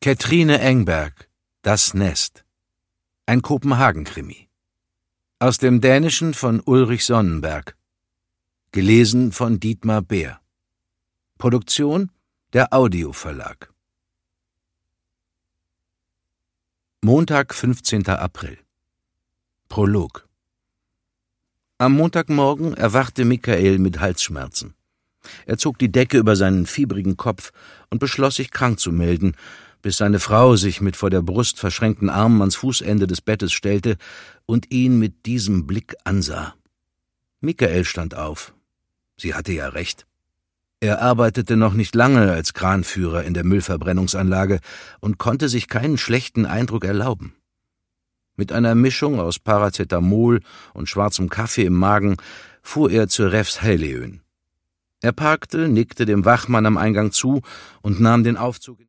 Käthrine Engberg, Das Nest. Ein Kopenhagen-Krimi. Aus dem Dänischen von Ulrich Sonnenberg. Gelesen von Dietmar Beer. Produktion der Audio Verlag. Montag, 15. April. Prolog. Am Montagmorgen erwachte Michael mit Halsschmerzen. Er zog die Decke über seinen fiebrigen Kopf und beschloss, sich krank zu melden, bis seine Frau sich mit vor der Brust verschränkten Armen ans Fußende des Bettes stellte und ihn mit diesem Blick ansah. Michael stand auf. Sie hatte ja recht. Er arbeitete noch nicht lange als Kranführer in der Müllverbrennungsanlage und konnte sich keinen schlechten Eindruck erlauben. Mit einer Mischung aus Paracetamol und schwarzem Kaffee im Magen fuhr er zur Refshaleøen. Er parkte, nickte dem Wachmann am Eingang zu und nahm den Aufzug